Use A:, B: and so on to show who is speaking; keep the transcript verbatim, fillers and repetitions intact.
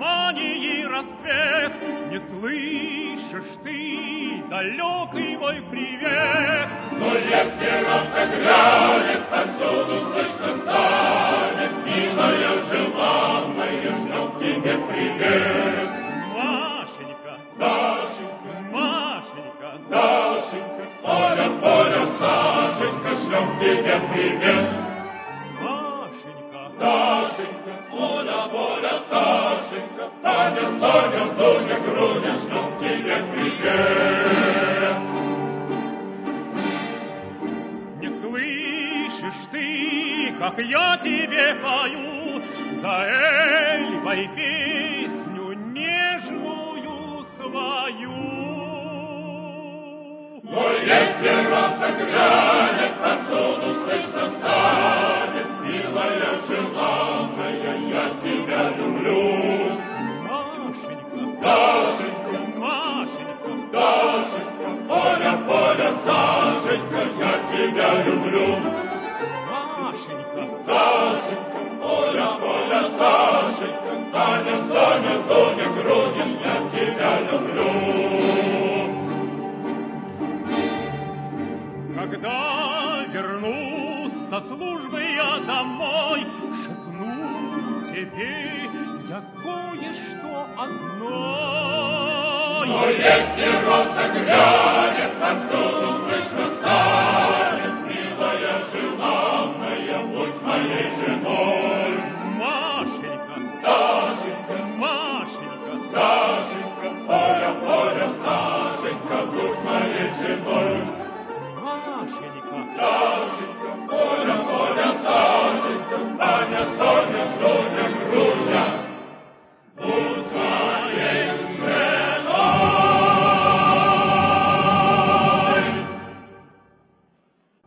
A: гармонии рассвет. Не слышишь ты далекий мой привет.
B: Но если робко грянет, повсюду слышно станет, милая, желанная, ждем тебе привет.
A: Машенька,
B: Дашенька,
A: Машенька,
B: Дашенька, Поля, Поля, Сашенька, шлем тебе привет.
A: Машенька,
B: Дашенька, Поля, Поля, Сашенька, Таня, Соня, Дуня, Груня, шлем тебе привет.
A: не слышишь ты, как я тебе пою за Эльбой песню нежную свою?
B: Но если робко грянет, повсюду слышно станет, милая, желанная, я тебя люблю.
A: Машенька,
B: Дашенька,
A: Машенька,
B: Дашенька, Поля, Поля, Сашенька, я тебя люблю.
A: Машенька,
B: Дашенька, Поля, Поля, Сашенька, Таня, Соня, Дуня, Груня, я тебя люблю.
A: когда вернусь со службы я домой, шепну тебе я кое-что одно.
B: Но если робко грянет, повсюду слышно станет, милая, желанная, будь моей женой.
A: Машенька,
B: Дашенька,
A: Машенька,
B: Дашенька, Поля, Поля, Сашенька, будь моей женой.